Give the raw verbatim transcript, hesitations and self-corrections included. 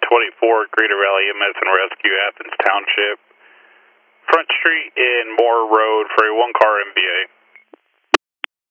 twenty-four, Greater Valley E M S and Rescue, Athens Township, Front Street and Moore Road for a one-car M V A.